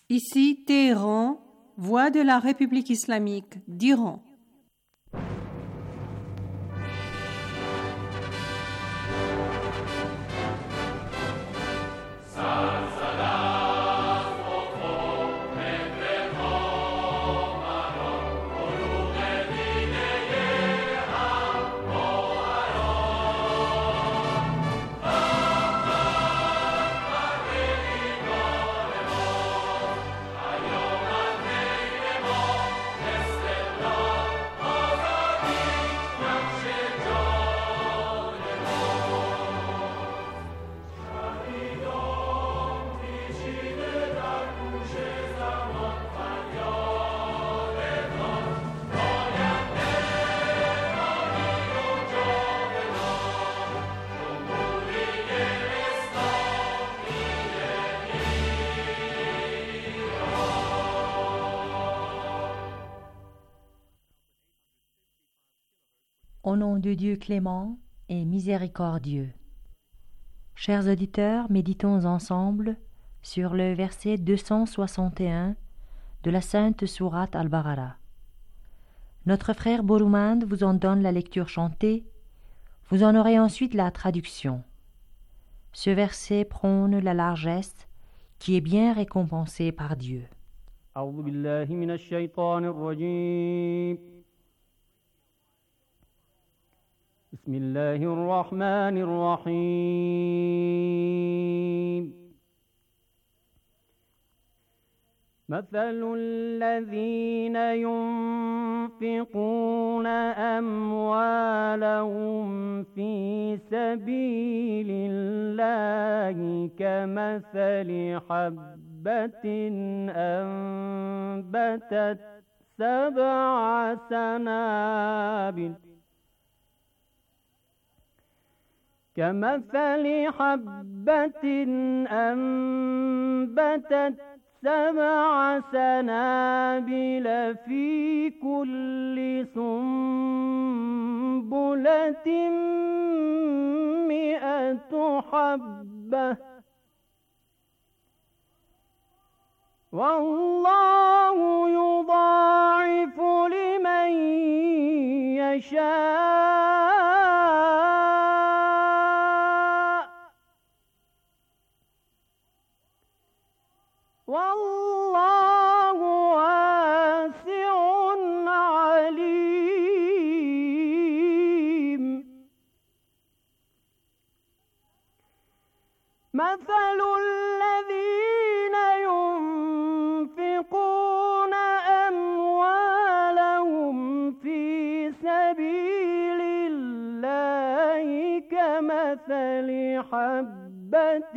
Ici Téhéran, voix de la République islamique d'Iran. Au nom de Dieu clément et miséricordieux. Chers auditeurs, méditons ensemble sur le verset 261 de la Sainte Sourate Al-Baqara. Notre frère Boroumand vous en donne la lecture chantée, vous en aurez ensuite la traduction. Ce verset prône la largesse qui est bien récompensée par Dieu. أعوذ بالله من الشيطان الرجيم بسم الله الرحمن الرحيم مثل الذين ينفقون أموالهم في سبيل الله كمثل حبة أنبتت 7 سنابل كمثل حبة أنبتت 7 سنابل في كل سنبلة 100 حبة والله يضاعف لمن يشاء والله واسع عليم مثل الذين ينفقون أموالهم في سبيل الله كمثل حبة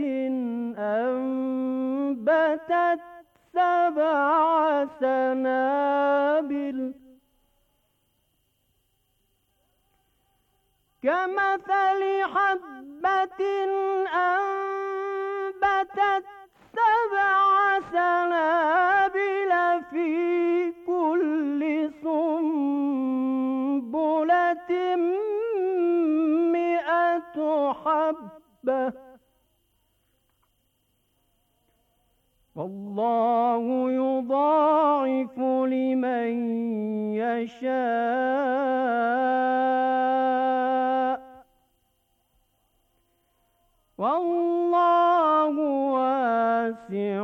أنبتت 7 سنابل كمثل حبة أنبتت 7 سنابل في كل سنبلة 100 حبة والله يضاعف لمن يشاء والله واسع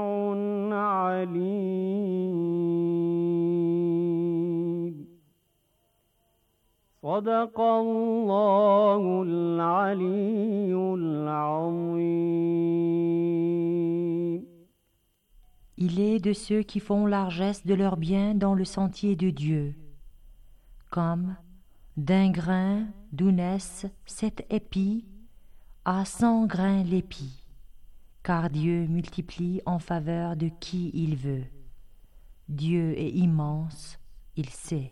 عليم صدق الله العلي العظيم. Il est de ceux qui font largesse de leurs biens dans le sentier de Dieu, comme d'un grain d'où naissent 7 épis à 100 grains l'épi, car Dieu multiplie en faveur de qui il veut. Dieu est immense, il sait.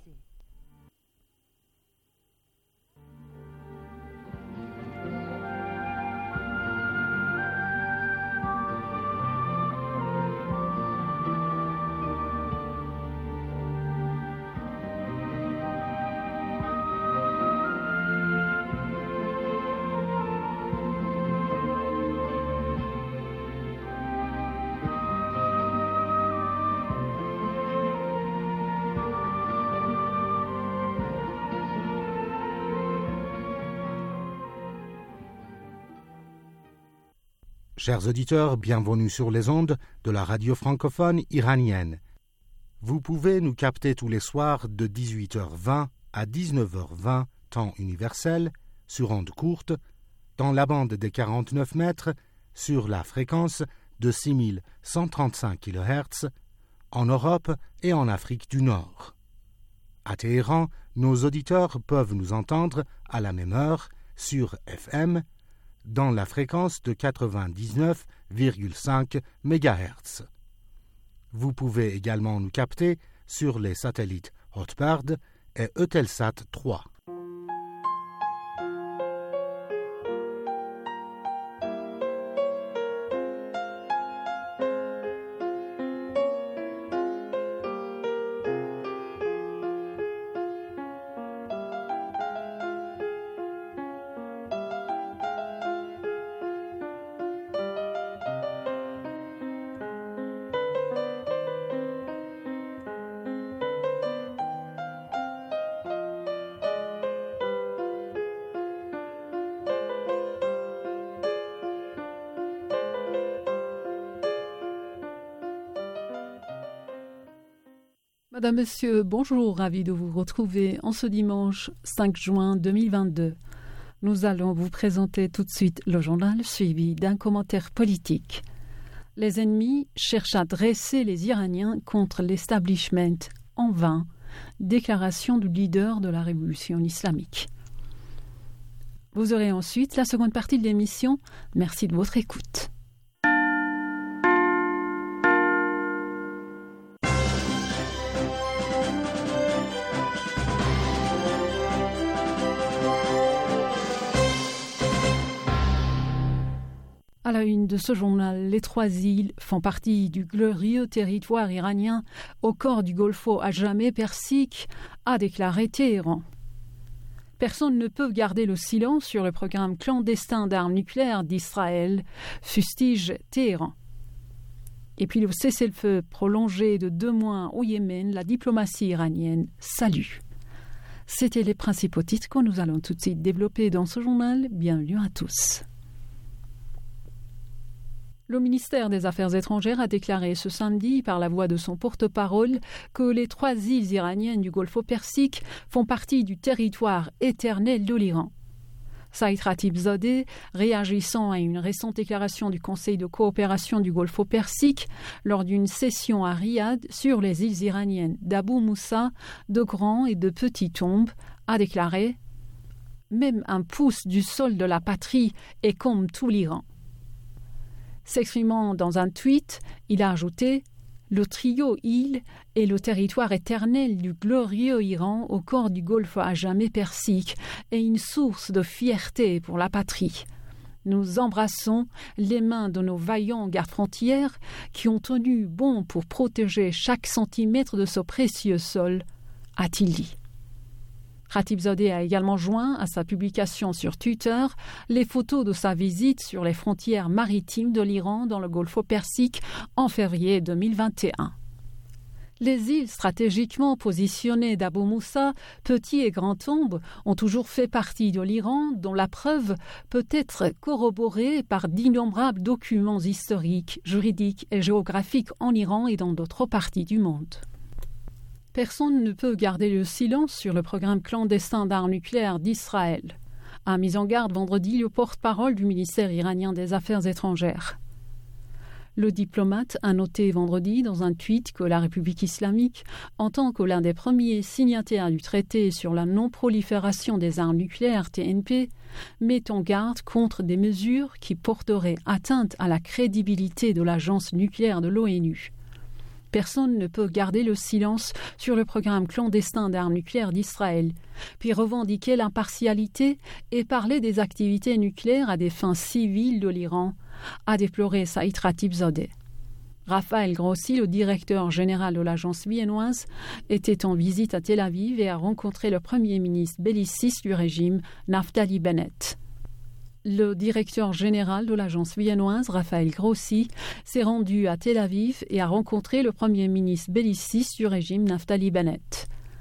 Chers auditeurs, bienvenue sur les ondes de la radio francophone iranienne. Vous pouvez nous capter tous les soirs de 18h20 à 19h20, temps universel, sur ondes courtes, dans la bande des 49 mètres, sur la fréquence de 6135 kHz, en Europe et en Afrique du Nord. À Téhéran, nos auditeurs peuvent nous entendre à la même heure sur FM, dans la fréquence de 99,5 MHz. Vous pouvez également nous capter sur les satellites Hotbird et Eutelsat 3. Madame, Monsieur, bonjour, ravi de vous retrouver en ce dimanche 5 juin 2022. Nous allons vous présenter tout de suite le journal suivi d'un commentaire politique. Les ennemis cherchent à dresser les Iraniens contre l'establishment en vain. Déclaration du leader de la révolution islamique. Vous aurez ensuite la seconde partie de l'émission. Merci de votre écoute. À la une de ce journal, les 3 îles font partie du glorieux territoire iranien au cœur du Golfe à jamais Persique, a déclaré Téhéran. Personne ne peut garder le silence sur le programme clandestin d'armes nucléaires d'Israël, fustige Téhéran. Et puis le cessez-le-feu prolongé de 2 mois au Yémen, la diplomatie iranienne salue. C'étaient les principaux titres que nous allons tout de suite développer dans ce journal. Bienvenue à tous. Le ministère des Affaires étrangères a déclaré ce samedi, par la voix de son porte-parole, que les 3 îles iraniennes du Golfe Persique font partie du territoire éternel de l'Iran. Saïd Khatibzadeh, réagissant à une récente déclaration du Conseil de coopération du Golfe Persique lors d'une session à Riyad sur les îles iraniennes d'Abou Moussa, de Grand et de Petit Tombe, a déclaré « Même un pouce du sol de la patrie est comme tout l'Iran ». S'exprimant dans un tweet, il a ajouté « Le trio île est le territoire éternel du glorieux Iran au cœur du Golfe à jamais Persique et une source de fierté pour la patrie. Nous embrassons les mains de nos vaillants gardes-frontières qui ont tenu bon pour protéger chaque centimètre de ce précieux sol », a-t-il dit. Khatibzadeh a également joint à sa publication sur Twitter les photos de sa visite sur les frontières maritimes de l'Iran dans le Golfe Persique en février 2021. Les îles stratégiquement positionnées d'Abou Moussa, Petit et Grand Tombe, ont toujours fait partie de l'Iran, dont la preuve peut être corroborée par d'innombrables documents historiques, juridiques et géographiques en Iran et dans d'autres parties du monde. Personne ne peut garder le silence sur le programme clandestin d'armes nucléaires d'Israël, a mis en garde vendredi le porte-parole du ministère iranien des Affaires étrangères. Le diplomate a noté vendredi dans un tweet que la République islamique, en tant que l'un des premiers signataires du traité sur la non-prolifération des armes nucléaires TNP, met en garde contre des mesures qui porteraient atteinte à la crédibilité de l'agence nucléaire de l'ONU. Personne ne peut garder le silence sur le programme clandestin d'armes nucléaires d'Israël, puis revendiquer l'impartialité et parler des activités nucléaires à des fins civiles de l'Iran, a déploré Saïd Khatibzadeh. Raphaël Grossi, le directeur général de l'agence viennoise, était en visite à Tel Aviv et a rencontré le premier ministre belliciste du régime, Naftali Bennett. Le directeur général de l'agence viennoise, Raphaël Grossi, s'est rendu à Tel Aviv et a rencontré le premier ministre belliciste du régime, Naftali Bennett.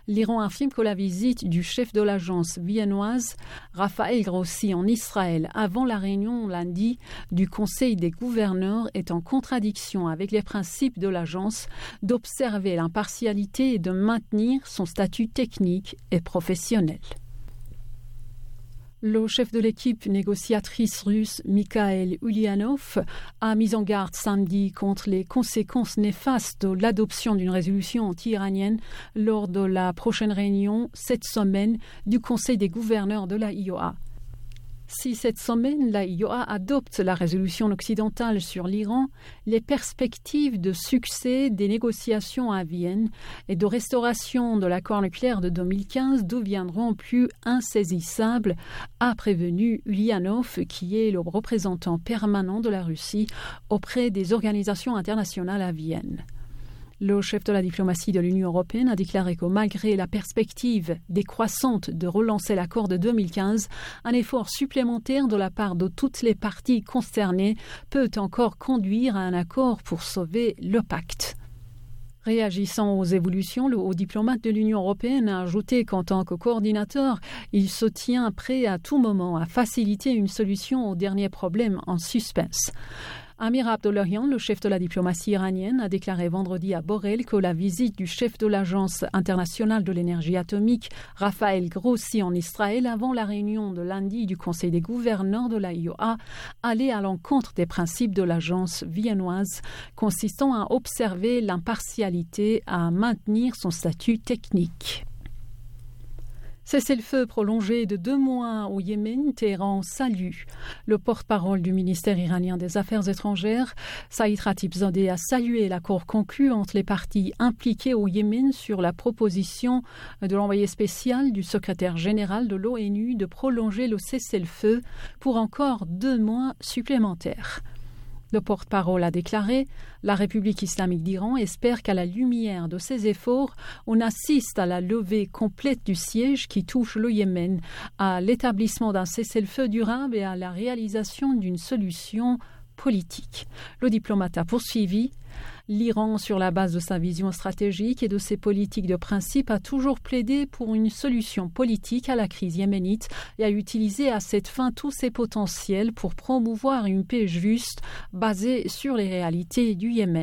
L'Iran affirme que la visite du chef de l'agence viennoise, Raphaël Grossi, en Israël avant la réunion lundi du Conseil des gouverneurs est en contradiction avec les principes de l'agence d'observer l'impartialité et de maintenir son statut technique et professionnel. Le chef de l'équipe négociatrice russe, Mikhail Ulyanov, a mis en garde samedi contre les conséquences néfastes de l'adoption d'une résolution anti-iranienne lors de la prochaine réunion cette semaine du Conseil des gouverneurs de la IOA. Si cette semaine, la IOA adopte la résolution occidentale sur l'Iran, les perspectives de succès des négociations à Vienne et de restauration de l'accord nucléaire de 2015 deviendront plus insaisissables, a prévenu Ulyanov, qui est le représentant permanent de la Russie auprès des organisations internationales à Vienne. Le chef de la diplomatie de l'Union européenne a déclaré que malgré la perspective décroissante de relancer l'accord de 2015, un effort supplémentaire de la part de toutes les parties concernées peut encore conduire à un accord pour sauver le pacte. Réagissant aux évolutions, le haut diplomate de l'Union européenne a ajouté qu'en tant que coordinateur, il se tient prêt à tout moment à faciliter une solution aux derniers problèmes en suspens. Amir Abdollahian, le chef de la diplomatie iranienne, a déclaré vendredi à Borel que la visite du chef de l'Agence internationale de l'énergie atomique, Raphaël Grossi, en Israël avant la réunion de lundi du Conseil des gouverneurs de la IOA allait à l'encontre des principes de l'agence viennoise, consistant à observer l'impartialité, à maintenir son statut technique. Cessez-le-feu prolongé de 2 mois au Yémen, Téhéran salue. Le porte-parole du ministère iranien des Affaires étrangères, Saïd Khatibzadeh, a salué l'accord conclu entre les parties impliquées au Yémen sur la proposition de l'envoyé spécial du secrétaire général de l'ONU de prolonger le cessez-le-feu pour encore 2 mois supplémentaires. Le porte-parole a déclaré « La République islamique d'Iran espère qu'à la lumière de ces efforts, on assiste à la levée complète du siège qui touche le Yémen, à l'établissement d'un cessez-le-feu durable et à la réalisation d'une solution politique. » Le diplomate a poursuivi « L'Iran, sur la base de sa vision stratégique et de ses politiques de principe, a toujours plaidé pour une solution politique à la crise yéménite et a utilisé à cette fin tous ses potentiels pour promouvoir une paix juste basée sur les réalités du Yémen. »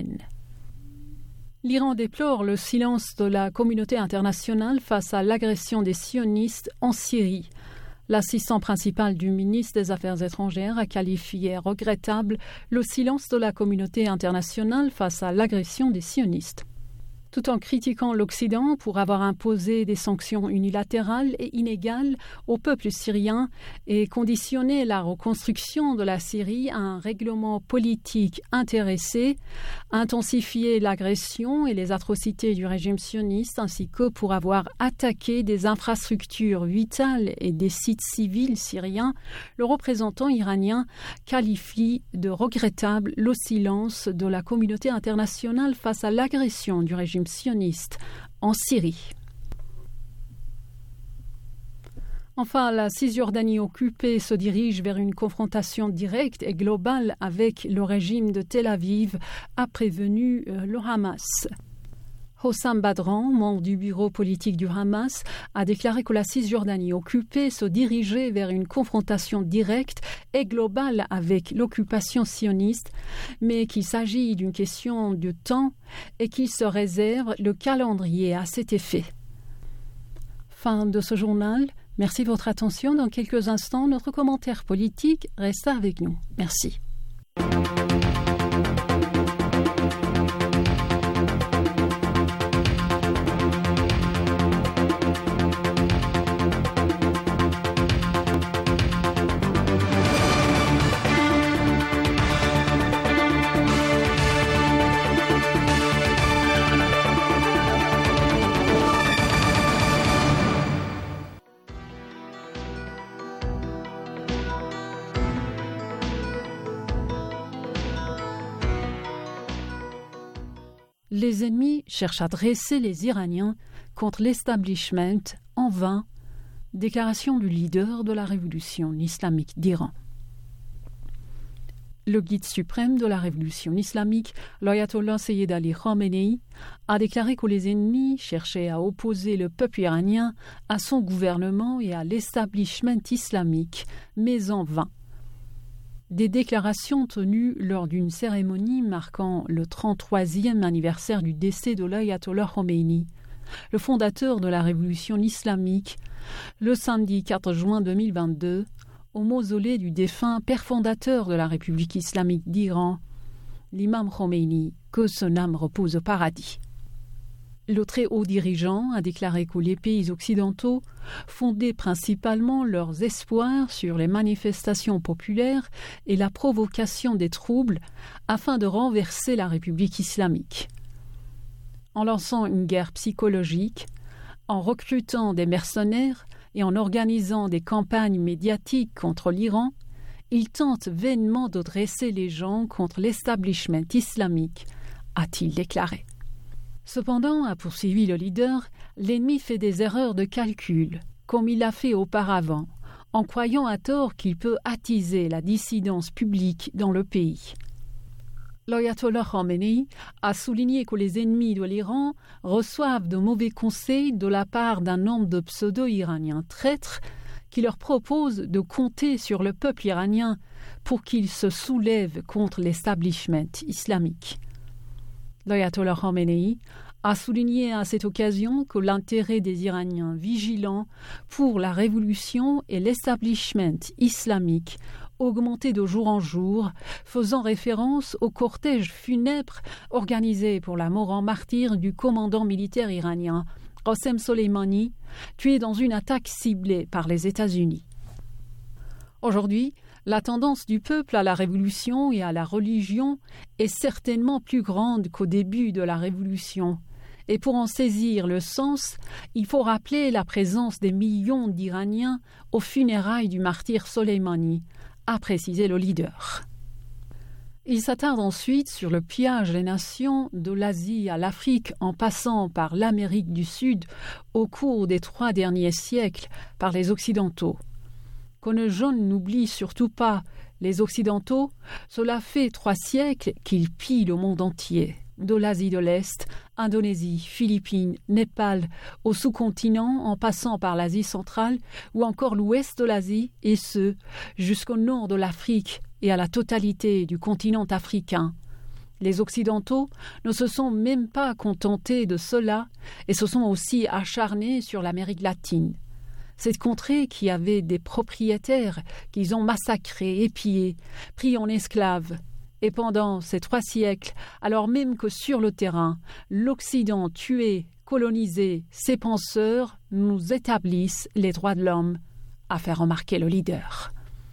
L'Iran déplore le silence de la communauté internationale face à l'agression des sionistes en Syrie. L'assistant principal du ministre des Affaires étrangères a qualifié regrettable le silence de la communauté internationale face à l'agression des sionistes. Tout en critiquant l'Occident pour avoir imposé des sanctions unilatérales et inégales au peuple syrien et conditionné la reconstruction de la Syrie à un règlement politique intéressé, intensifié l'agression et les atrocités du régime sioniste ainsi que pour avoir attaqué des infrastructures vitales et des sites civils syriens, le représentant iranien qualifie de regrettable le silence de la communauté internationale face à l'agression du régime sioniste en Syrie. Enfin, la Cisjordanie occupée se dirige vers une confrontation directe et globale avec le régime de Tel Aviv, a prévenu le Hamas. Hossam Badran, membre du bureau politique du Hamas, a déclaré que la Cisjordanie occupée se dirigeait vers une confrontation directe et globale avec l'occupation sioniste, mais qu'il s'agit d'une question de temps et qu'il se réserve le calendrier à cet effet. Fin de ce journal. Merci de votre attention. Dans quelques instants, notre commentaire politique reste avec nous. Merci. Les ennemis cherchent à dresser les Iraniens contre l'establishment en vain. Déclaration du leader de la révolution islamique d'Iran. Le guide suprême de la révolution islamique, l'ayatollah Seyyed Ali Khamenei, a déclaré que les ennemis cherchaient à opposer le peuple iranien à son gouvernement et à l'establishment islamique, mais en vain. Des déclarations tenues lors d'une cérémonie marquant le 33e anniversaire du décès de l'ayatollah Khomeini, le fondateur de la révolution islamique, le samedi 4 juin 2022, au mausolée du défunt père fondateur de la République islamique d'Iran, l'imam Khomeini, que son âme repose au paradis. Le très haut dirigeant a déclaré que les pays occidentaux fondaient principalement leurs espoirs sur les manifestations populaires et la provocation des troubles afin de renverser la République islamique. En lançant une guerre psychologique, en recrutant des mercenaires et en organisant des campagnes médiatiques contre l'Iran, il tente vainement de dresser les gens contre l'establishment islamique, a-t-il déclaré. Cependant, a poursuivi le leader, l'ennemi fait des erreurs de calcul, comme il l'a fait auparavant, en croyant à tort qu'il peut attiser la dissidence publique dans le pays. L'ayatollah Khamenei a souligné que les ennemis de l'Iran reçoivent de mauvais conseils de la part d'un nombre de pseudo-iraniens traîtres qui leur proposent de compter sur le peuple iranien pour qu'il se soulève contre l'establishment islamique. L'ayatollah Khamenei a souligné à cette occasion que l'intérêt des Iraniens vigilants pour la révolution et l'establishment islamique augmentait de jour en jour, faisant référence au cortège funèbre organisé pour la mort en martyr du commandant militaire iranien Qassem Soleimani, tué dans une attaque ciblée par les États-Unis. Aujourd'hui, la tendance du peuple à la révolution et à la religion est certainement plus grande qu'au début de la révolution. Et pour en saisir le sens, il faut rappeler la présence des millions d'Iraniens aux funérailles du martyr Soleimani, a précisé le leader. Il s'attarde ensuite sur le pillage des nations de l'Asie à l'Afrique en passant par l'Amérique du Sud au cours des 3 derniers siècles par les Occidentaux. Qu'on jeune n'oublie surtout pas, les Occidentaux, cela fait 3 siècles qu'ils pillent le monde entier, de l'Asie de l'Est, Indonésie, Philippines, Népal, au sous-continent en passant par l'Asie centrale ou encore l'ouest de l'Asie et ce, jusqu'au nord de l'Afrique et à la totalité du continent africain. Les Occidentaux ne se sont même pas contentés de cela et se sont aussi acharnés sur l'Amérique latine. Cette contrée qui avait des propriétaires qu'ils ont massacrés, épiés, pris en esclaves. Et pendant ces 3 siècles, alors même que sur le terrain, l'Occident tuait, colonisait, ses penseurs nous établissent les droits de l'homme, a fait remarquer le leader.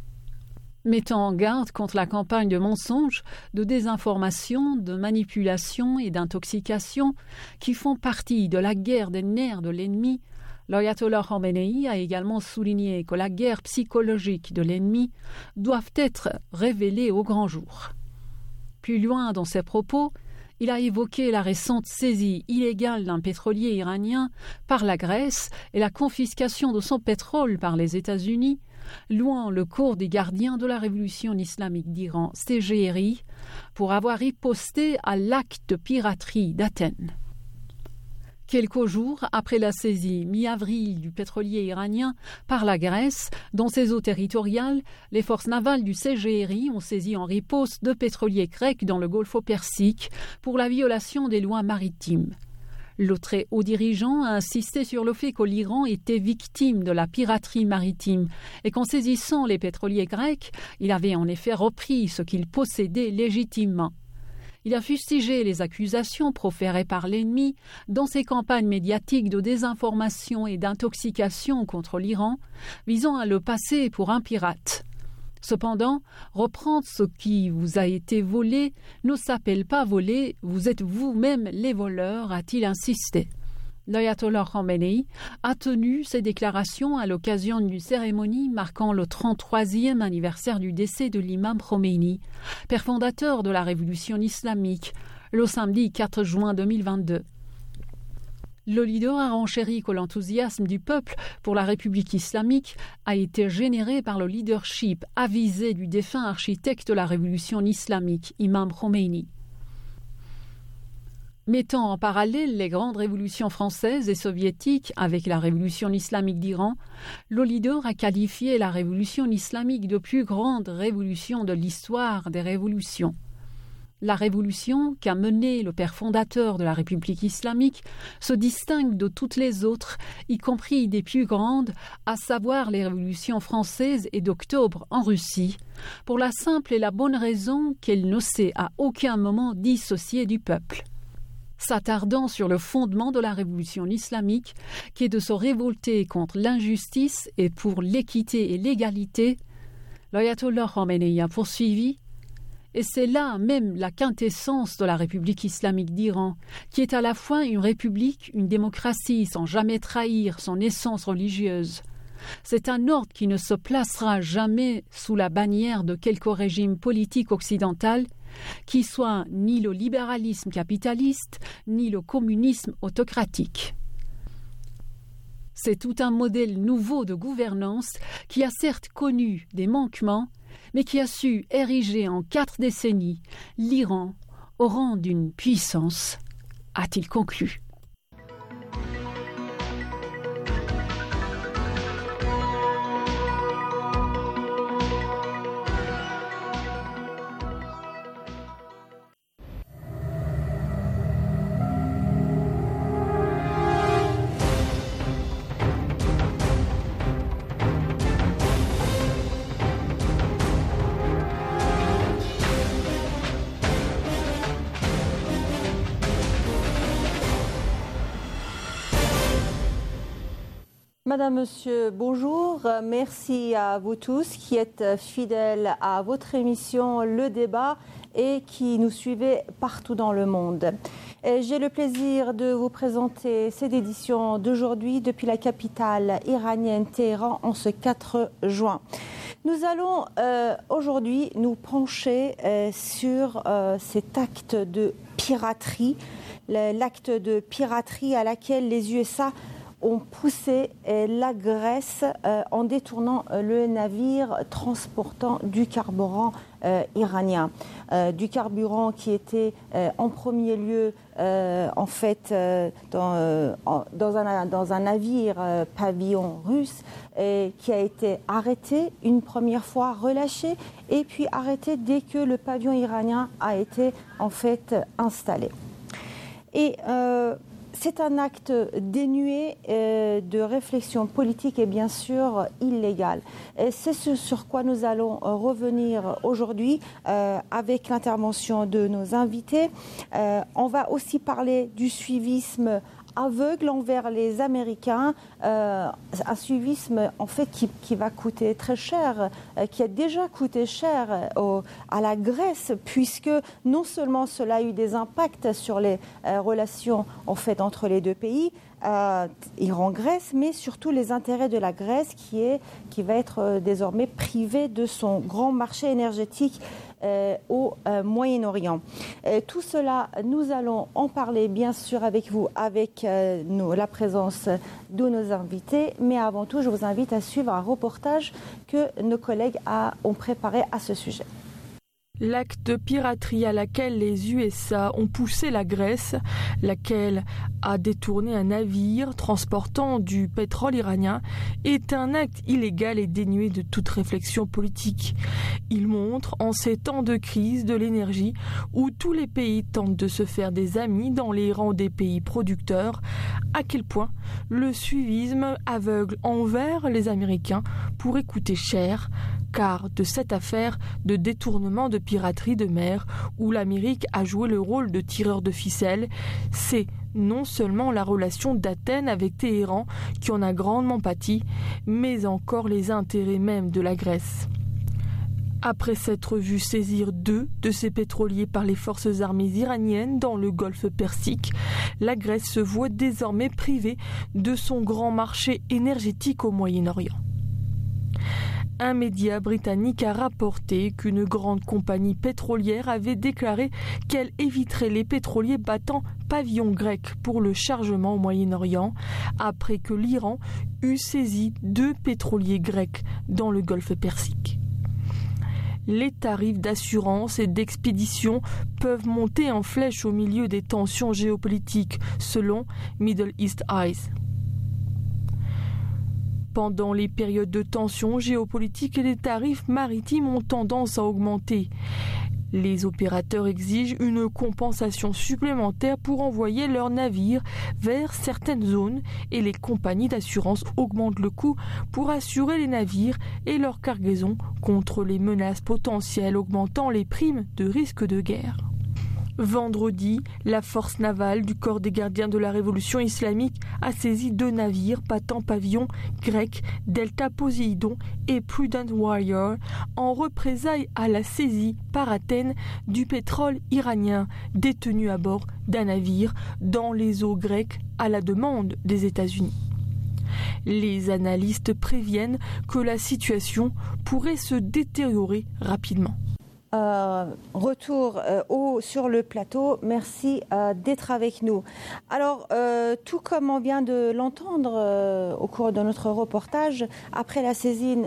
Mettant en garde contre la campagne de mensonges, de désinformation, de manipulation et d'intoxication qui font partie de la guerre des nerfs de l'ennemi, l'ayatollah Khamenei a également souligné que la guerre psychologique de l'ennemi doit être révélée au grand jour. Plus loin dans ses propos, il a évoqué la récente saisie illégale d'un pétrolier iranien par la Grèce et la confiscation de son pétrole par les États-Unis, louant le corps des gardiens de la révolution islamique d'Iran, CGRI, pour avoir riposté à l'acte de piraterie d'Athènes. Quelques jours après la saisie mi-avril du pétrolier iranien par la Grèce, dans ses eaux territoriales, les forces navales du CGRI ont saisi en riposte 2 pétroliers grecs dans le Golfe Persique pour la violation des lois maritimes. Le très haut dirigeant a insisté sur le fait que l'Iran était victime de la piraterie maritime et qu'en saisissant les pétroliers grecs, il avait en effet repris ce qu'il possédait légitimement. Il a fustigé les accusations proférées par l'ennemi dans ses campagnes médiatiques de désinformation et d'intoxication contre l'Iran, visant à le passer pour un pirate. Cependant, reprendre ce qui vous a été volé ne s'appelle pas voler, vous êtes vous-même les voleurs, a-t-il insisté. L'ayatollah Khamenei a tenu ces déclarations à l'occasion d'une cérémonie marquant le 33e anniversaire du décès de l'imam Khomeini, père fondateur de la révolution islamique, le samedi 4 juin 2022. L'Olidor a renchéri que l'enthousiasme du peuple pour la République islamique a été généré par le leadership avisé du défunt architecte de la révolution islamique, Imam Khomeini. Mettant en parallèle les grandes révolutions françaises et soviétiques avec la révolution islamique d'Iran, l'Olidor a qualifié la révolution islamique de plus grande révolution de l'histoire des révolutions. La révolution qu'a menée le père fondateur de la République islamique se distingue de toutes les autres, y compris des plus grandes, à savoir les révolutions françaises et d'octobre en Russie, pour la simple et la bonne raison qu'elle ne s'est à aucun moment dissociée du peuple. S'attardant sur le fondement de la révolution islamique, qui est de se révolter contre l'injustice et pour l'équité et l'égalité, l'ayatollah Khomeini a poursuivi. Et c'est là même la quintessence de la République islamique d'Iran, qui est à la fois une république, une démocratie sans jamais trahir son essence religieuse. C'est un ordre qui ne se placera jamais sous la bannière de quelque régime politique occidental, qui soit ni le libéralisme capitaliste, ni le communisme autocratique. C'est tout un modèle nouveau de gouvernance qui a certes connu des manquements, mais qui a su ériger en 4 décennies l'Iran au rang d'une puissance, a-t-il conclu. Madame, Monsieur, bonjour. Merci à vous tous qui êtes fidèles à votre émission Le Débat et qui nous suivez partout dans le monde. J'ai le plaisir de vous présenter cette édition d'aujourd'hui depuis la capitale iranienne Téhéran en ce 4 juin. Nous allons aujourd'hui nous pencher sur cet acte de piraterie, l'acte de piraterie à laquelle les USA ont poussé la Grèce en détournant le navire transportant du carburant iranien. Du carburant qui était en premier lieu dans un navire pavillon russe qui a été arrêté une première fois, relâché et puis arrêté dès que le pavillon iranien a été en fait installé. Et c'est un acte dénué de réflexion politique et bien sûr illégal. Et c'est ce sur quoi nous allons revenir aujourd'hui avec l'intervention de nos invités. On va aussi parler du suivisme aveugle envers les Américains, un suivisme en fait qui va coûter très cher, qui a déjà coûté cher à la Grèce, puisque non seulement cela a eu des impacts sur les relations en fait entre les deux pays, Iran-Grèce, mais surtout les intérêts de la Grèce qui va être désormais privée de son grand marché énergétique au Moyen-Orient. Tout cela, nous allons en parler bien sûr avec vous, avec la présence de nos invités, mais avant tout, je vous invite à suivre un reportage que nos collègues ont préparé à ce sujet. L'acte de piraterie à laquelle les USA ont poussé la Grèce, laquelle a détourné un navire transportant du pétrole iranien, est un acte illégal et dénué de toute réflexion politique. Il montre, en ces temps de crise de l'énergie, où tous les pays tentent de se faire des amis dans les rangs des pays producteurs, à quel point le suivisme aveugle envers les Américains pourrait coûter cher, car de cette affaire de détournement de piraterie de mer, où l'Amérique a joué le rôle de tireur de ficelle, c'est non seulement la relation d'Athènes avec Téhéran qui en a grandement pâti, mais encore les intérêts même de la Grèce. Après s'être vu saisir 2 de ses pétroliers par les forces armées iraniennes dans le golfe Persique, la Grèce se voit désormais privée de son grand marché énergétique au Moyen-Orient. Un média britannique a rapporté qu'une grande compagnie pétrolière avait déclaré qu'elle éviterait les pétroliers battant pavillon grec pour le chargement au Moyen-Orient après que l'Iran eut saisi 2 pétroliers grecs dans le golfe Persique. Les tarifs d'assurance et d'expédition peuvent monter en flèche au milieu des tensions géopolitiques, selon Middle East Eyes. Pendant les périodes de tensions géopolitiques, les tarifs maritimes ont tendance à augmenter. Les opérateurs exigent une compensation supplémentaire pour envoyer leurs navires vers certaines zones et les compagnies d'assurance augmentent le coût pour assurer les navires et leurs cargaisons contre les menaces potentielles, augmentant les primes de risque de guerre. Vendredi, la force navale du corps des gardiens de la révolution islamique a saisi 2 navires battant pavillon grec, Delta Poséidon et Prudent Warrior, en représailles à la saisie par Athènes du pétrole iranien détenu à bord d'un navire dans les eaux grecques à la demande des États-Unis. Les analystes préviennent que la situation pourrait se détériorer rapidement. Retour sur le plateau. Merci d'être avec nous. Alors, tout comme on vient de l'entendre au cours de notre reportage, après la saisine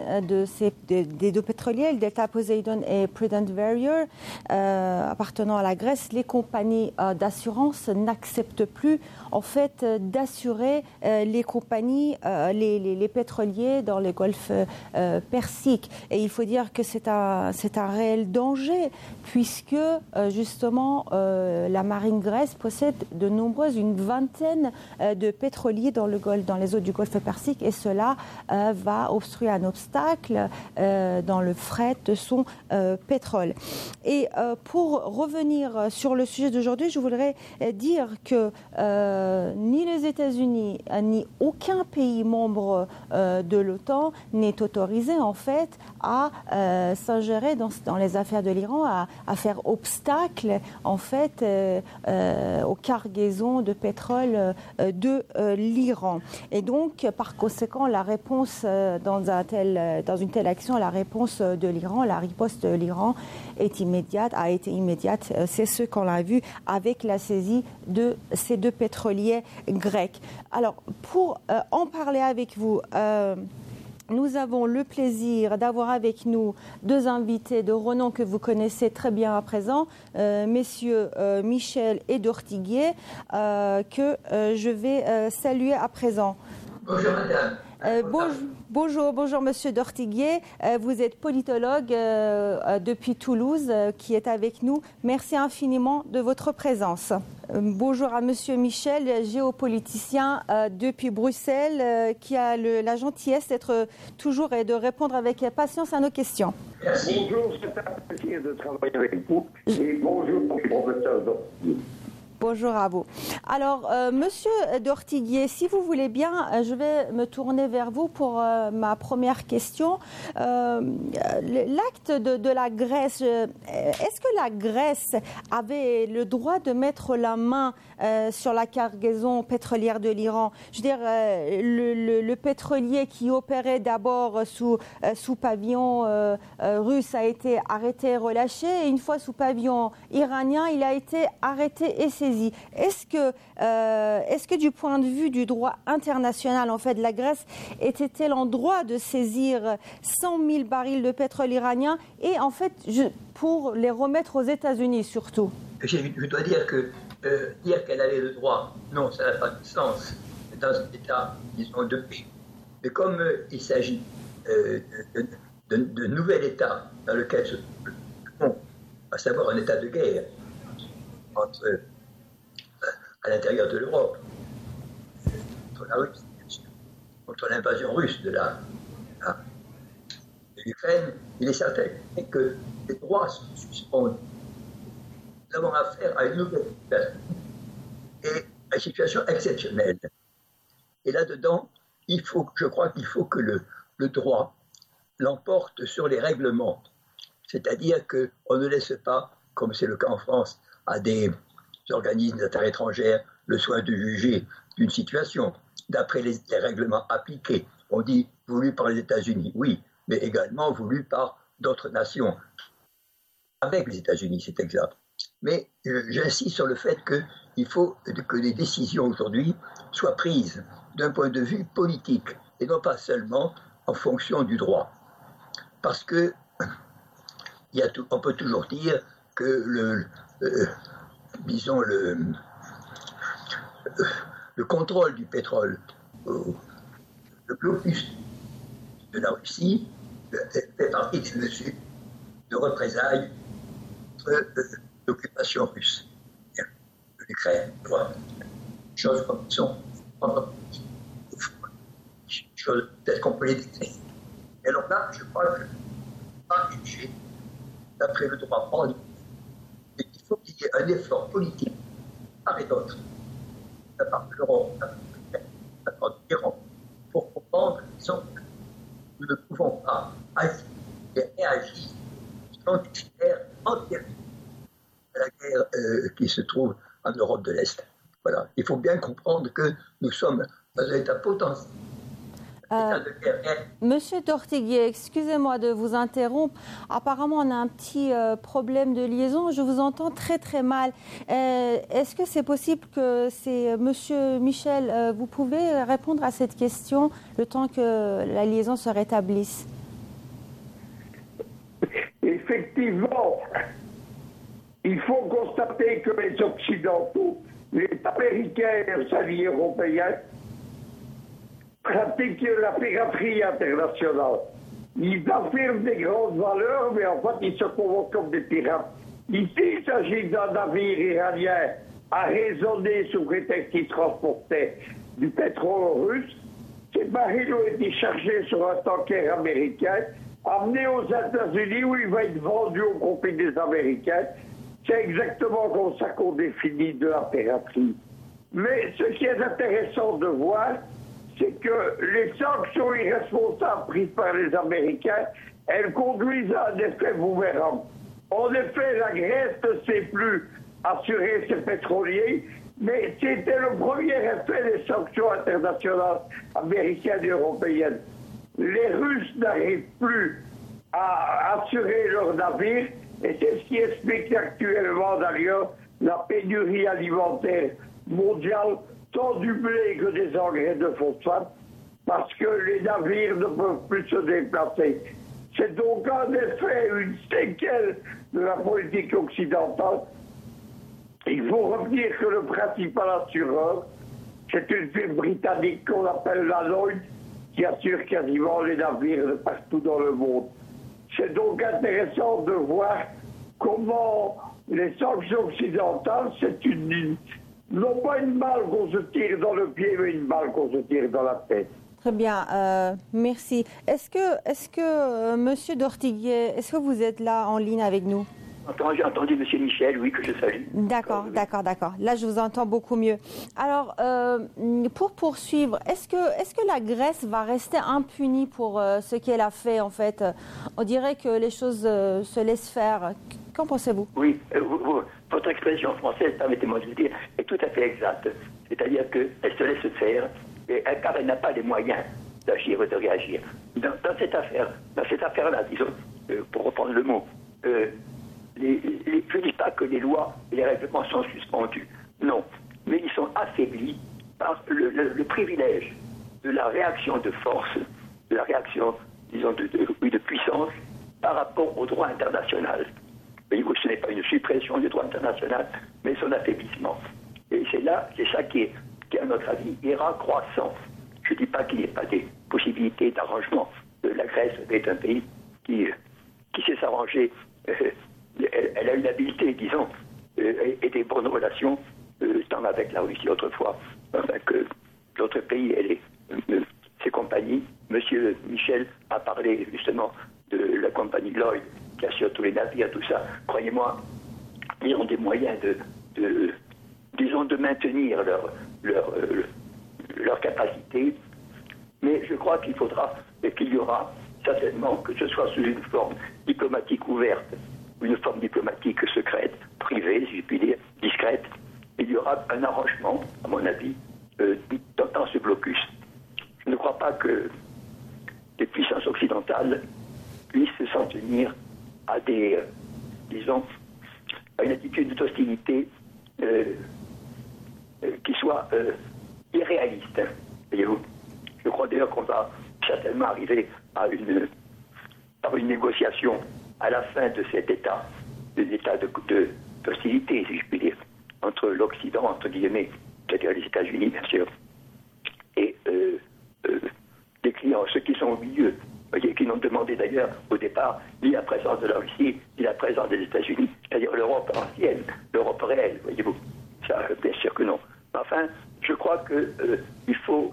des 2 pétroliers, le Delta Poséidon et Prudent Warrior, appartenant à la Grèce, les compagnies d'assurance n'acceptent plus en fait d'assurer les compagnies, les pétroliers dans le golfe Persique. Et il faut dire que c'est un réel danger puisque justement la marine grecque possède une vingtaine de pétroliers dans les eaux du golfe Persique et cela va obstruer un obstacle dans le fret de son pétrole. Et pour revenir sur le sujet d'aujourd'hui, je voudrais dire que ni les États-Unis ni aucun pays membre de l'OTAN n'est autorisé en fait à s'ingérer dans les affaires de l'Iran, à faire obstacle en fait aux cargaisons de pétrole de l'Iran. Et donc par conséquent la réponse dans une telle action, la réponse de l'Iran, la riposte de l'Iran a été immédiate. C'est ce qu'on a vu avec la saisie de ces 2 pétroliers grecs. Alors pour en parler avec vous, nous avons le plaisir d'avoir avec nous 2 invités de renom que vous connaissez très bien à présent, messieurs Michel et d'Ortiguier, que je vais saluer à présent. Bonjour madame. Bonjour Monsieur d'Ortiguier, vous êtes politologue depuis Toulouse qui est avec nous. Merci infiniment de votre présence. Bonjour à Monsieur Michel, géopoliticien depuis Bruxelles, qui a la gentillesse d'être toujours et de répondre avec patience à nos questions. Merci. Bonjour, c'est un plaisir de travailler avec vous et bonjour au professeur d'Ortiguier. Bonjour à vous. Alors, Monsieur d'Ortiguier, si vous voulez bien, je vais me tourner vers vous pour ma première question. L'acte de la Grèce, est-ce que la Grèce avait le droit de mettre la main sur la cargaison pétrolière de l'Iran? Je veux dire, le pétrolier qui opérait d'abord sous pavillon russe a été arrêté et relâché, et une fois sous pavillon iranien, il a été arrêté et saisi. Est-ce que du point de vue du droit international, en fait, la Grèce était-elle en droit de saisir 100 000 barils de pétrole iranien et en fait pour les remettre aux États-Unis surtout? Je dois dire que dire qu'elle avait le droit, non, ça n'a pas de sens dans un État, disons, de paix. Mais comme il s'agit de nouvel État dans lequel se trouve, à savoir un État de guerre à l'intérieur de l'Europe, contre la Russie, bien sûr, contre l'invasion russe de l'Ukraine, il est certain que les droits sont suspendus. Nous avons affaire à une nouvelle situation et à une situation exceptionnelle. Et là-dedans, je crois qu'il faut que le droit l'emporte sur les règlements. C'est-à-dire qu'on ne laisse pas, comme c'est le cas en France, à des organismes d'affaires étrangères le soin de juger d'une situation d'après les règlements appliqués. On dit voulu par les États-Unis. Oui, mais également voulu par d'autres nations, avec les États-Unis, c'est exact. Mais j'insiste sur le fait qu'il faut que les décisions aujourd'hui soient prises d'un point de vue politique et non pas seulement en fonction du droit. Parce que on peut toujours dire que le contrôle du pétrole, le blocus de la Russie fait partie des mesures de représailles contre l'occupation russe de l'Ukraine. Choses comme ça sont choses peut-être qu'on peut les décrire. Et alors là, je crois que d'après le droit ordinaire, il faut qu'il y ait un effort politique par et d'autre, de la part de l'Europe, de la part de l'Iran, pour comprendre que nous ne pouvons pas agir et réagir sans experts entièrement à la guerre qui se trouve en Europe de l'Est. Voilà. Il faut bien comprendre que nous sommes dans un état potentiel. Monsieur Tortiguier, excusez-moi de vous interrompre. Apparemment, on a un petit problème de liaison. Je vous entends très très mal. Est-ce que c'est possible que c'est Monsieur Michel, vous pouvez répondre à cette question le temps que la liaison se rétablisse? Effectivement, il faut constater que les Occidentaux, les Américains et les alliés européens pratiquent la piraterie internationale. Ils affirment des grandes valeurs, mais en fait, ils se convoquent comme des pirates. Ici, il s'agit d'un navire iranien arraisonné sous prétexte qu'il transportait du pétrole russe. Ces barils ont été chargés sur un tanker américain, amenés aux États-Unis où il va être vendu au profit des Américains. C'est exactement comme ça qu'on définit de la piraterie. Mais ce qui est intéressant de voir, c'est que les sanctions irresponsables prises par les Américains, elles conduisent à un effet boomerang. En effet, la Grèce ne sait plus assurer ses pétroliers, mais c'était le premier effet des sanctions internationales américaines et européennes. Les Russes n'arrivent plus à assurer leurs navires, et c'est ce qui explique actuellement d'ailleurs la pénurie alimentaire mondiale, tant du blé que des engrais de phosphate, parce que les navires ne peuvent plus se déplacer. C'est donc en effet une séquelle de la politique occidentale. Il faut retenir que le principal assureur, c'est une firme britannique qu'on appelle la Lloyd, qui assure quasiment les navires de partout dans le monde. C'est donc intéressant de voir comment les sanctions occidentales, c'est non pas une balle qu'on se tire dans le pied, mais une balle qu'on se tire dans la tête. Très bien, merci. Est-ce que Monsieur Tortiguier, est-ce que vous êtes là en ligne avec nous? J'ai entendu Monsieur Michel, oui, que je salue. D'accord. Là, je vous entends beaucoup mieux. Alors, pour poursuivre, est-ce que la Grèce va rester impunie pour ce qu'elle a fait, en fait? On dirait que les choses se laissent faire. Qu'en pensez-vous? Oui, votre expression française, permettez-moi de le dire, est tout à fait exacte. C'est-à-dire qu'elle se laisse faire, car elle n'a pas les moyens d'agir et de réagir. Dans cette affaire-là, disons, pour reprendre le mot, je ne dis pas que les lois et les règlements sont suspendus. Non, mais ils sont affaiblis par le privilège de la réaction de force, de la réaction, disons, de puissance par rapport au droit international. Ce n'est pas une suppression du droit international, mais son affaiblissement. Et c'est ça qui, à notre avis, ira croissant. Je ne dis pas qu'il n'y ait pas des possibilités d'arrangement. La Grèce est un pays qui sait s'arranger. Elle a une habileté, disons, et des bonnes relations, tant avec la Russie autrefois, que d'autres pays, ses compagnies. Monsieur Michel a parlé justement de la compagnie Lloyd, qui assure tous les navires, tout ça. Croyez-moi, ils ont des moyens de maintenir leur capacité, mais je crois qu'il faudra, et qu'il y aura certainement, que ce soit sous une forme diplomatique ouverte, une forme diplomatique secrète, privée, si je puis dire, discrète, il y aura un arrangement, à mon avis, dans ce blocus. Je ne crois pas que les puissances occidentales venir à des, à une attitude d'hostilité qui soit irréaliste. Voyez-vous, je crois d'ailleurs qu'on va certainement arriver à une négociation à la fin de cet état, d'hostilité, si je puis dire, entre l'Occident, entre guillemets, c'est-à-dire les États-Unis, bien sûr, et des clients, ceux qui sont au milieu, voyez, qui n'ont demandé d'ailleurs au départ ni la présence de la Russie, ni la présence des États-Unis, c'est-à-dire l'Europe ancienne, l'Europe réelle, voyez-vous. Ça, bien sûr que non. Enfin, je crois que il faut,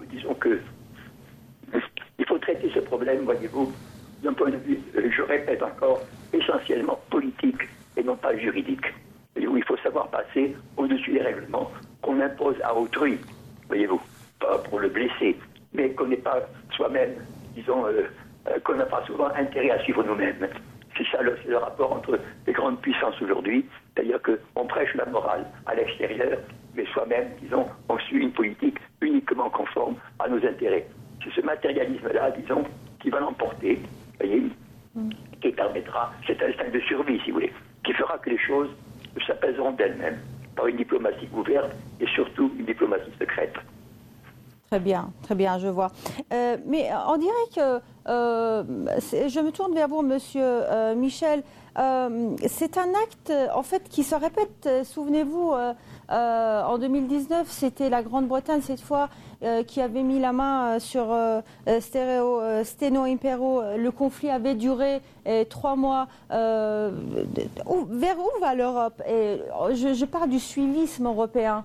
il faut traiter ce problème, voyez-vous, d'un point de vue, je répète encore, essentiellement politique et non pas juridique. Voyez-vous, il faut savoir passer au-dessus des règlements qu'on impose à autrui, voyez-vous, pas pour le blesser, mais qu'on n'est pas soi-même, qu'on n'a pas souvent intérêt à suivre nous-mêmes. C'est ça le rapport entre les grandes puissances aujourd'hui, c'est-à-dire qu'on prêche la morale à l'extérieur, mais soi-même, on suit une politique uniquement conforme à nos intérêts. C'est ce matérialisme-là, qui va l'emporter, voyez, qui permettra, c'est un instinct de survie, si vous voulez, qui fera que les choses s'apaiseront d'elles-mêmes par une diplomatie ouverte et surtout une diplomatie secrète. Très bien, je vois. Mais on dirait que, je me tourne vers vous, Monsieur Michel, c'est un acte, en fait, qui se répète. Souvenez-vous, en 2019, c'était la Grande-Bretagne, cette fois, qui avait mis la main sur Steno Impero. Le conflit avait duré 3 mois. Vers où va l'Europe? Je parle du suivisme européen.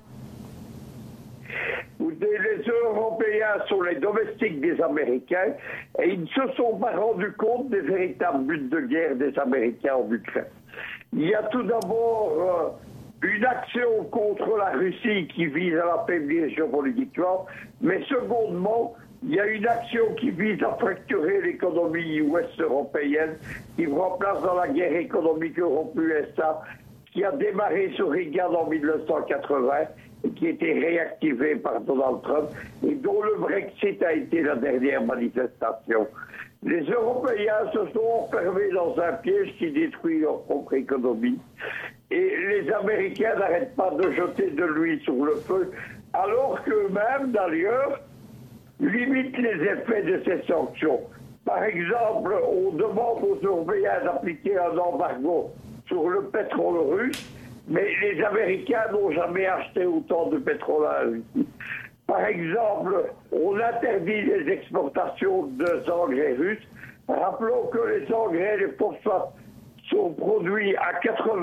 Les Européens sont les domestiques des Américains et ils ne se sont pas rendus compte des véritables buts de guerre des Américains en Ukraine. Il y a tout d'abord une action contre la Russie qui vise à l'affaiblir géopolitiquement, mais secondement, il y a une action qui vise à fracturer l'économie ouest-européenne, qui prend place dans la guerre économique Europe-USA, qui a démarré sous Reagan en 1980 et qui a été réactivée par Donald Trump et dont le Brexit a été la dernière manifestation. Les Européens se sont enfermés dans un piège qui détruit leur propre économie et les Américains n'arrêtent pas de jeter de l'huile sur le feu, alors qu'eux-mêmes, d'ailleurs, limitent les effets de ces sanctions. Par exemple, on demande aux Européens d'appliquer un embargo sur le pétrole russe, mais les Américains n'ont jamais acheté autant de pétrole à la Russie. Par exemple, on interdit les exportations de engrais russes. Rappelons que les engrais, les phosphates, sont produits à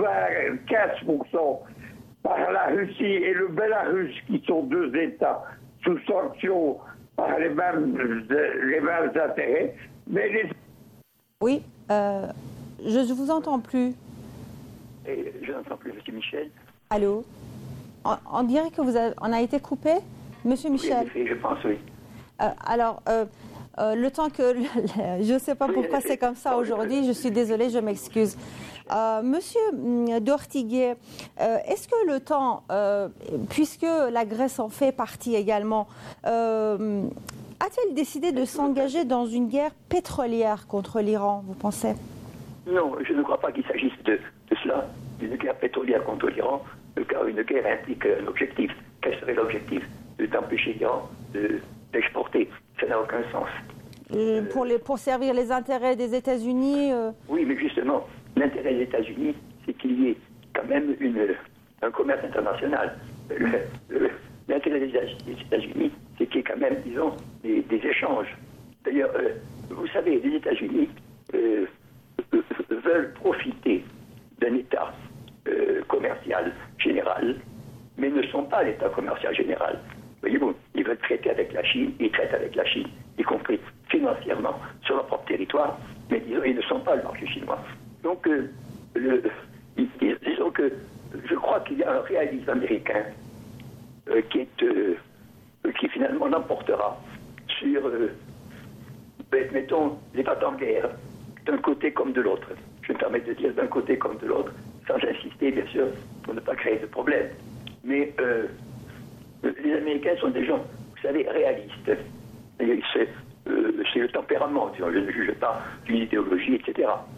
95% par la Russie et le Bélarus, qui sont 2 États sous sanctions par les mêmes intérêts. Mais les... Oui, je ne vous entends plus. Et je n'entends plus, Monsieur Michel. Allô? On dirait que on a été coupé, Monsieur Michel. Oui, je pense, oui. Alors, le temps que... je ne sais pas pourquoi c'est comme ça aujourd'hui, je suis désolée, je m'excuse. Monsieur d'Ortiguet, est-ce que le temps, puisque la Grèce en fait partie également, a-t-elle décidé de s'engager dans une guerre pétrolière contre l'Iran, vous pensez? Non, je ne crois pas qu'il s'agisse de cela, d'une guerre pétrolière contre l'Iran, car une guerre implique un objectif. Quel serait l'objectif? D'empêcher l'Iran d'exporter. Ça n'a aucun sens. Pour servir les intérêts des États-Unis Oui, mais justement, l'intérêt des États-Unis, c'est qu'il y ait quand même un commerce international. L'intérêt des États-Unis, c'est qu'il y ait quand même, disons, des échanges. D'ailleurs, vous savez, les États-Unis veulent profiter d'un État commercial général, mais ne sont pas l'État commercial général. Voyez-vous, ils veulent traiter avec la Chine, ils traitent avec la Chine, y compris financièrement sur leur propre territoire, mais disons, ils ne sont pas le marché chinois. Donc, disons que je crois qu'il y a un réalisme américain qui finalement l'emportera sur, mettons, les bateaux en guerre, d'un côté comme de l'autre. Je me permets de dire d'un côté comme de l'autre, sans insister, bien sûr, pour ne pas créer de problème. Mais les Américains sont des gens, vous savez, réalistes. C'est le tempérament, disons, je ne juge pas d'une idéologie, etc.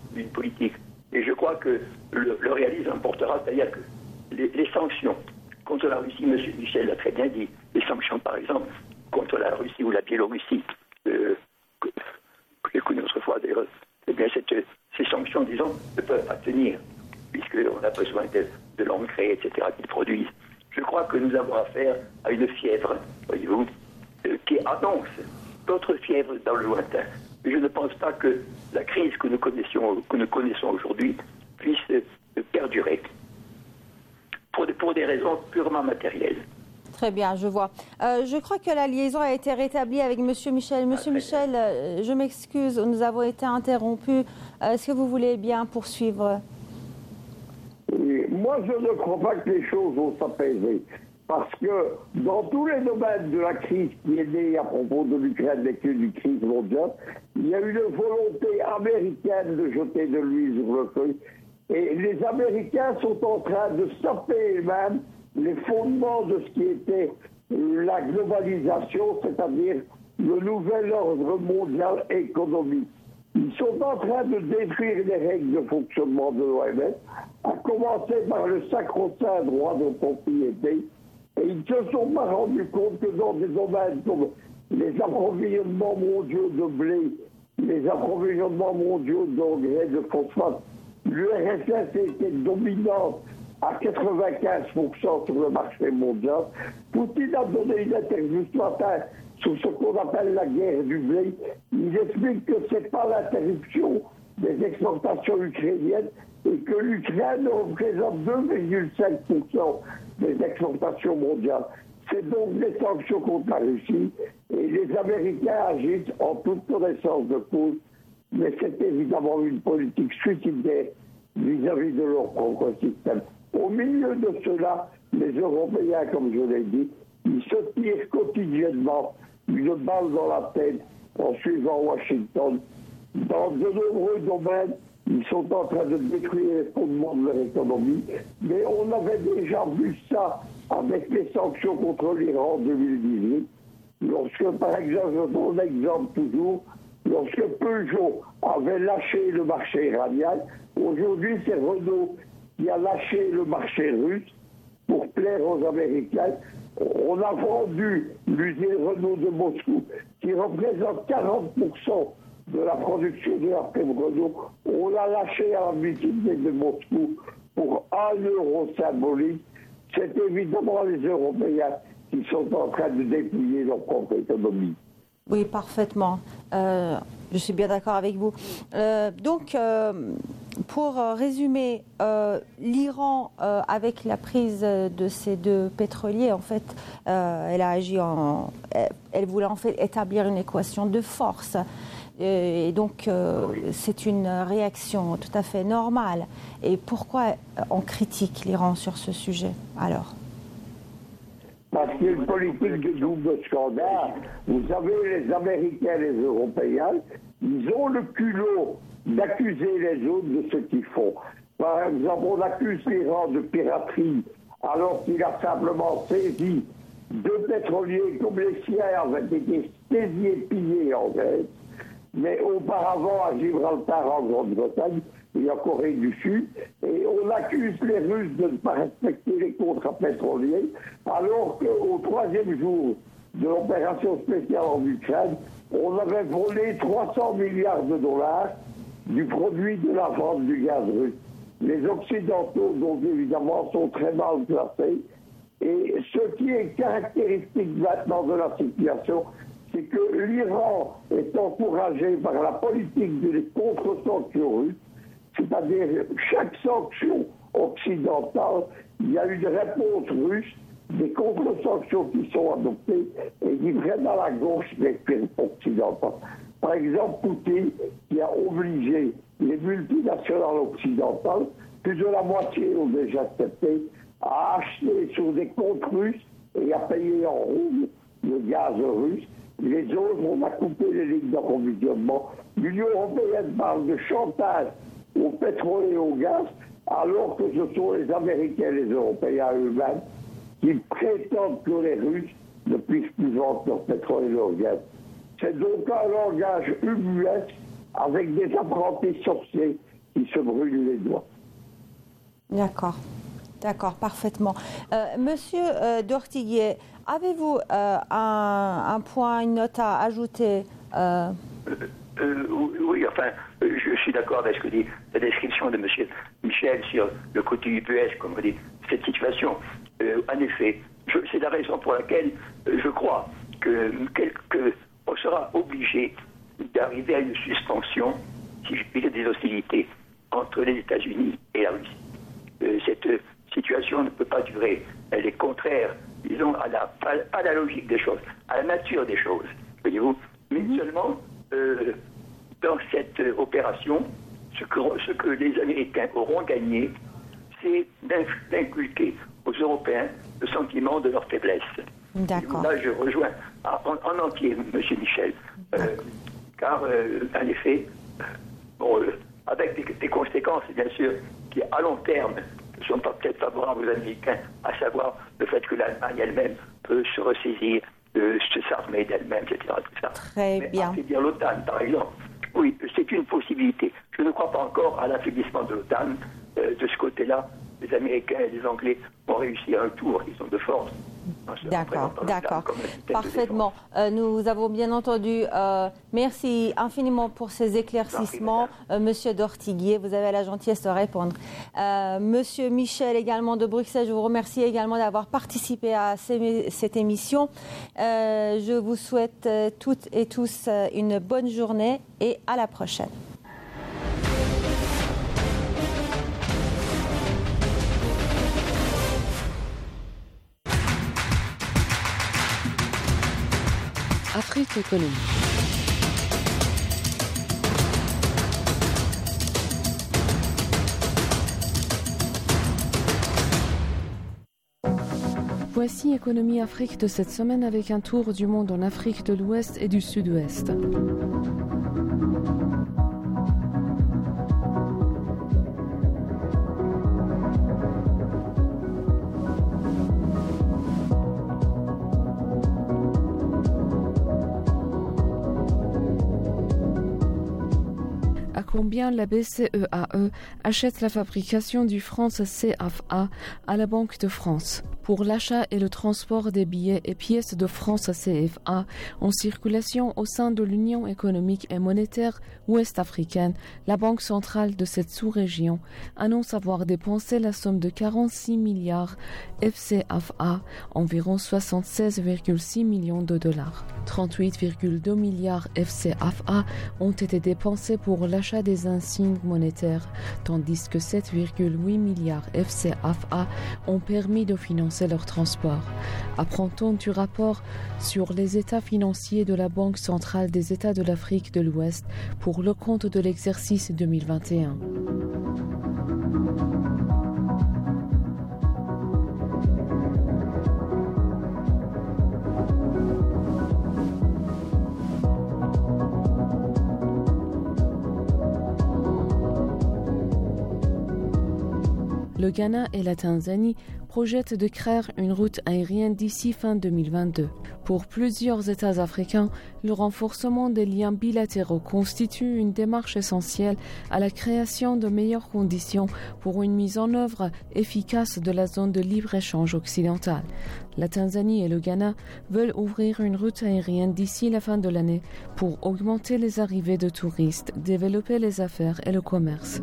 d'une politique. Et je crois que le réalisme emportera, c'est-à-dire que les sanctions contre la Russie, M. Michel l'a très bien dit, les sanctions par exemple contre la Russie ou la Biélorussie, que j'ai connues autrefois d'ailleurs, eh bien ces sanctions, disons, ne peuvent pas tenir, puisqu'on a besoin de l'engrais, etc., qu'ils produisent. Je crois que nous avons affaire à une fièvre, voyez-vous, qui annonce d'autres fièvres dans le lointain. Mais je ne pense pas que la crise que nous connaissons aujourd'hui puisse perdurer pour des raisons purement matérielles. Très bien, je vois. Je crois que la liaison a été rétablie avec M. Michel. Monsieur Michel, je m'excuse, nous avons été interrompus. Est-ce que vous voulez bien poursuivre? Oui, moi, je ne crois pas que les choses vont s'apaiser. Parce que dans tous les domaines de la crise qui est née à propos de l'Ukraine et du crise mondiale, il y a une volonté américaine de jeter de l'huile sur le feu. Et les Américains sont en train de saper eux-mêmes les fondements de ce qui était la globalisation, c'est-à-dire le nouvel ordre mondial économique. Ils sont en train de détruire les règles de fonctionnement de l'OMS, à commencer par le sacro-saint droit de propriété. Et ils ne se sont pas rendus compte que dans des domaines comme les approvisionnements mondiaux de blé, les approvisionnements mondiaux d'engrais, de phosphate, l'URSS était dominante à 95% sur le marché mondial. Poutine a donné une interview ce matin sur ce qu'on appelle la guerre du blé. Il explique que ce n'est pas l'interruption des exportations ukrainiennes et que l'Ukraine représente 2,5% des exportations mondiales. C'est donc des sanctions contre la Russie et les Américains agissent en toute connaissance de cause, mais c'est évidemment une politique suicidaire vis-à-vis de leur propre système. Au milieu de cela, les Européens, comme je l'ai dit, ils se tirent quotidiennement une balle dans la tête en suivant Washington. Dans de nombreux domaines, ils sont en train de détruire les fondements de leur économie. Mais on avait déjà vu ça avec les sanctions contre l'Iran en 2018. Lorsque, par exemple, je donne l'exemple toujours, lorsque Peugeot avait lâché le marché iranien, aujourd'hui c'est Renault qui a lâché le marché russe pour plaire aux Américains. On a vendu l'usine Renault de Moscou, qui représente 40% de la production de la firme Renault. On l'a lâché à la mutualité de Moscou pour 1 euro symbolique. C'est évidemment les Européens qui sont en train de dépouiller leur propre économie. Oui, parfaitement. Je suis bien d'accord avec vous. Donc, pour résumer, l'Iran, avec la prise de ces deux pétroliers, en fait, elle a agi elle voulait en fait établir une équation de force. Et donc, c'est une réaction tout à fait normale. Et pourquoi on critique l'Iran sur ce sujet, alors ? Parce qu'il y a une politique de double scandale. Vous savez, les Américains et les Européens, ils ont le culot d'accuser les autres de ce qu'ils font. Par exemple, on accuse l'Iran de piraterie, alors qu'il a simplement saisi 2 pétroliers comme les siens avaient été saisis et pillés en Grèce. Mais auparavant, à Gibraltar, en Grande-Bretagne, et en Corée du Sud, et on accuse les Russes de ne pas respecter les contrats pétroliers, alors qu'au 3e jour de l'opération spéciale en Ukraine, on avait volé 300 milliards de dollars du produit de la vente du gaz russe. Les Occidentaux, donc évidemment, sont très mal placés, et ce qui est caractéristique maintenant de la situation, c'est que l'Iran est encouragé par la politique des contre-sanctions russes, c'est-à-dire chaque sanction occidentale, il y a une réponse russe, des contre-sanctions qui sont adoptées et qui prennent à la gauche des firmes occidentales. Par exemple, Poutine, qui a obligé les multinationales occidentales, plus de la moitié ont déjà accepté, à acheter sur des comptes russes et à payer en rouble le gaz russe. Les autres, on a coupé les lignes d'approvisionnement. L'Union européenne parle de chantage au pétrole et au gaz, alors que ce sont les Américains et les Européens eux-mêmes qui prétendent que les Russes ne puissent plus vendre leur pétrole et leur gaz. C'est donc un langage ubuesque avec des apprentis sorciers qui se brûlent les doigts. D'accord, parfaitement. Monsieur d'Ortiguier, avez-vous un point, une note à ajouter Oui, enfin, je suis d'accord avec ce que dit la description de M. Michel sur le côté UPS, comme vous dites, cette situation. En effet, c'est la raison pour laquelle je crois qu'on sera obligé d'arriver à une suspension, si je puis dire, des hostilités entre les États-Unis et la Russie. Cette situation ne peut pas durer. Elle est contraire, disons, à la logique des choses, à la nature des choses, voyez-vous. Mais seulement, dans cette opération, ce que les Américains auront gagné, c'est d'inculquer aux Européens le sentiment de leur faiblesse. D'accord. Là, je rejoins en entier M. Michel, car, en effet, avec des conséquences, bien sûr, qui, à long terme, ne sont pas peut-être favorables aux Américains, à savoir le fait que l'Allemagne elle-même peut se ressaisir, se s'armer d'elle-même, etc. Tout ça. Très bien. Affaiblir l'OTAN, par exemple. Oui, c'est une possibilité. Je ne crois pas encore à l'affaiblissement de l'OTAN. De ce côté-là, les Américains et les Anglais ont réussi à un tour. Ils sont de force. D'accord. Parfaitement. Nous avons bien entendu. Merci infiniment pour ces éclaircissements. Monsieur d'Ortiguier, vous avez la gentillesse de répondre. Monsieur Michel, également de Bruxelles, je vous remercie également d'avoir participé à cette émission. Je vous souhaite toutes et tous une bonne journée et à la prochaine. Afrique économique. Voici Économie Afrique de cette semaine avec un tour du monde en Afrique de l'Ouest et du Sud-Ouest. Combien la BCEAE achète la fabrication du franc CFA à la Banque de France pour l'achat et le transport des billets et pièces de francs CFA en circulation au sein de l'Union économique et monétaire ouest-africaine. La Banque centrale de cette sous-région annonce avoir dépensé la somme de 46 milliards FCFA, environ 76,6 millions de dollars. 38,2 milliards FCFA ont été dépensés pour l'achat des insignes monétaires, tandis que 7,8 milliards FCFA ont permis de financer leur transport. Apprend-on du rapport sur les états financiers de la Banque centrale des États de l'Afrique de l'Ouest pour le compte de l'exercice 2021. Le Ghana et la Tanzanie projettent de créer une route aérienne d'ici fin 2022. Pour plusieurs États africains, le renforcement des liens bilatéraux constitue une démarche essentielle à la création de meilleures conditions pour une mise en œuvre efficace de la zone de libre-échange occidentale. La Tanzanie et le Ghana veulent ouvrir une route aérienne d'ici la fin de l'année pour augmenter les arrivées de touristes, développer les affaires et le commerce.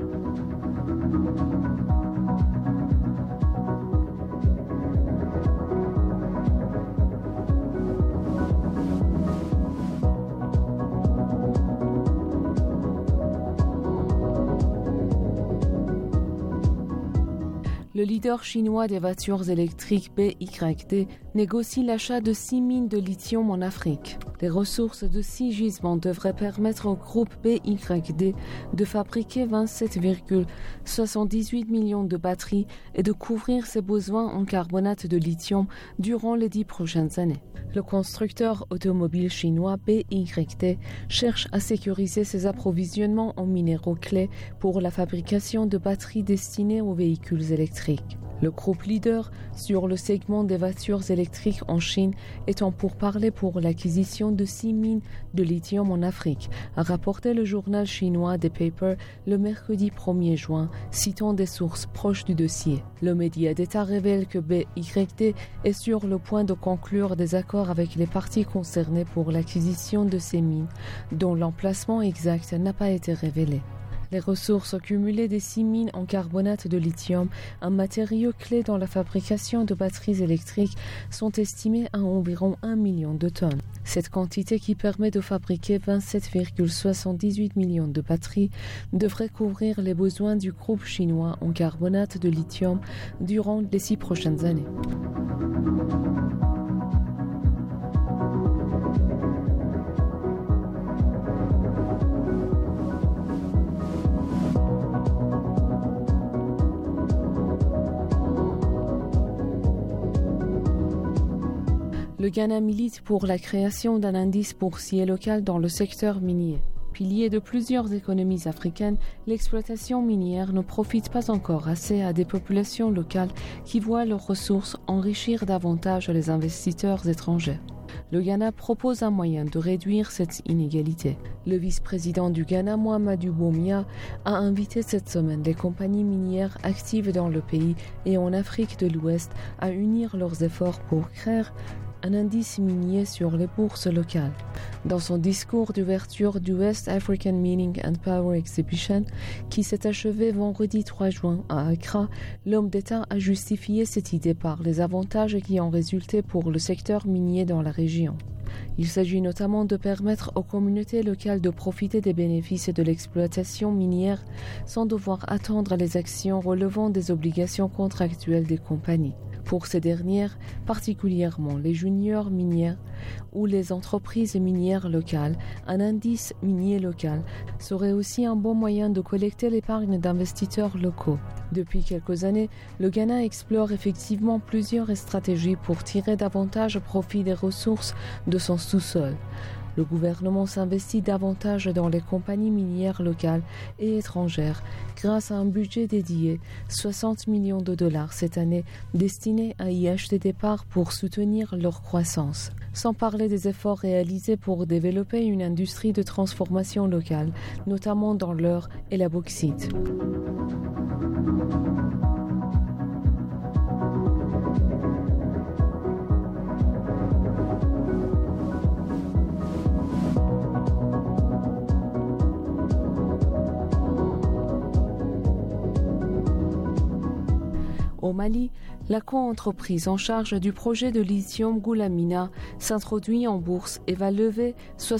Le leader chinois des voitures électriques BYD négocie l'achat de 6 mines de lithium en Afrique. Les ressources de 6 gisements devraient permettre au groupe BYD de fabriquer 27,78 millions de batteries et de couvrir ses besoins en carbonate de lithium durant les 10 prochaines années. Le constructeur automobile chinois BYD cherche à sécuriser ses approvisionnements en minéraux clés pour la fabrication de batteries destinées aux véhicules électriques. Afrique. Le groupe leader sur le segment des voitures électriques en Chine est en pourparlers pour l'acquisition de 6 mines de lithium en Afrique, a rapporté le journal chinois The Paper le mercredi 1er juin, citant des sources proches du dossier. Le média d'État révèle que BYD est sur le point de conclure des accords avec les parties concernées pour l'acquisition de ces mines, dont l'emplacement exact n'a pas été révélé. Les ressources cumulées des 6 mines en carbonate de lithium, un matériau clé dans la fabrication de batteries électriques, sont estimées à environ 1 million de tonnes. Cette quantité, qui permet de fabriquer 27,78 millions de batteries, devrait couvrir les besoins du groupe chinois en carbonate de lithium durant les 6 prochaines années. Le Ghana milite pour la création d'un indice boursier local dans le secteur minier. Pilier de plusieurs économies africaines, l'exploitation minière ne profite pas encore assez à des populations locales qui voient leurs ressources enrichir davantage les investisseurs étrangers. Le Ghana propose un moyen de réduire cette inégalité. Le vice-président du Ghana, Mohamedou Bawumia, a invité cette semaine les compagnies minières actives dans le pays et en Afrique de l'Ouest à unir leurs efforts pour créer un indice minier sur les bourses locales. Dans son discours d'ouverture du West African Mining and Power Exhibition, qui s'est achevé vendredi 3 juin à Accra, l'homme d'État a justifié cette idée par les avantages qui en résultaient pour le secteur minier dans la région. Il s'agit notamment de permettre aux communautés locales de profiter des bénéfices de l'exploitation minière sans devoir attendre les actions relevant des obligations contractuelles des compagnies. Pour ces dernières, particulièrement les juniors minières ou les entreprises minières locales, un indice minier local serait aussi un bon moyen de collecter l'épargne d'investisseurs locaux. Depuis quelques années, le Ghana explore effectivement plusieurs stratégies pour tirer davantage profit des ressources de son sous-sol. Le gouvernement s'investit davantage dans les compagnies minières locales et étrangères grâce à un budget dédié, 60 millions de dollars cette année, destiné à y acheter des parts pour soutenir leur croissance. Sans parler des efforts réalisés pour développer une industrie de transformation locale, notamment dans l'or et la bauxite. Au Mali, la co-entreprise en charge du projet de lithium Goulamina s'introduit en bourse et va lever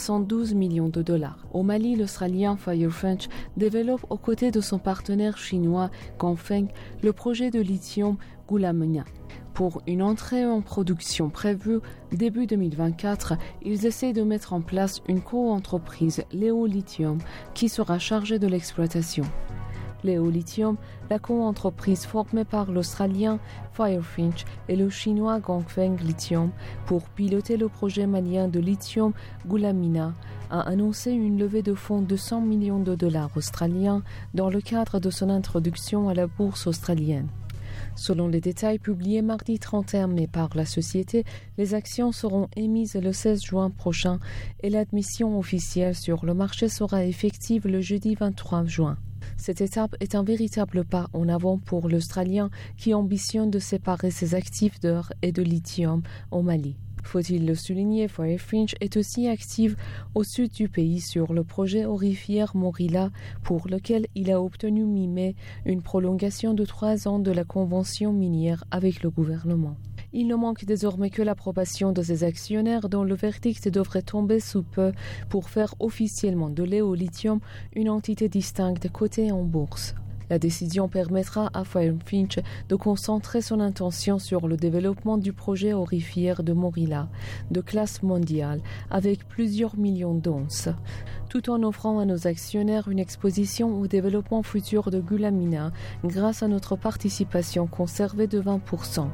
72 millions de dollars. Au Mali, l'Australien Firefringe développe aux côtés de son partenaire chinois Ganfeng le projet de lithium Goulamina. Pour une entrée en production prévue début 2024, ils essaient de mettre en place une co-entreprise Léo Lithium qui sera chargée de l'exploitation. Léo Lithium, la co-entreprise formée par l'Australien Firefringe et le Chinois Ganfeng Lithium pour piloter le projet malien de lithium Goulamina, a annoncé une levée de fonds de 100 millions de dollars australiens dans le cadre de son introduction à la bourse australienne. Selon les détails publiés mardi 31 mai par la société, les actions seront émises le 16 juin prochain et l'admission officielle sur le marché sera effective le jeudi 23 juin. Cette étape est un véritable pas en avant pour l'Australien qui ambitionne de séparer ses actifs d'or et de lithium au Mali. Faut-il le souligner, Firefringe est aussi active au sud du pays sur le projet aurifère Morila pour lequel il a obtenu mi-mai une prolongation de 3 ans de la convention minière avec le gouvernement. Il ne manque désormais que l'approbation de ses actionnaires dont le verdict devrait tomber sous peu pour faire officiellement de Léo Lithium une entité distincte cotée en bourse. La décision permettra à Firefringe de concentrer son intention sur le développement du projet aurifère de Morila, de classe mondiale, avec plusieurs millions d'onces, tout en offrant à nos actionnaires une exposition au développement futur de Goulamina grâce à notre participation conservée de 20%.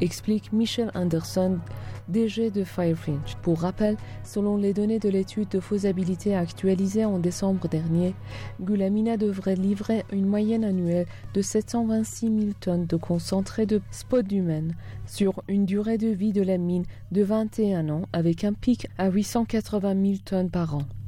explique Michel Anderson, DG de Firefinch. Pour rappel, selon les données de l'étude de faisabilité actualisée en décembre dernier, Gulamina devrait livrer une moyenne annuelle de 726 000 tonnes de concentré de spodumène sur une durée de vie de la mine de 21 ans avec un pic à 880 000 tonnes par an.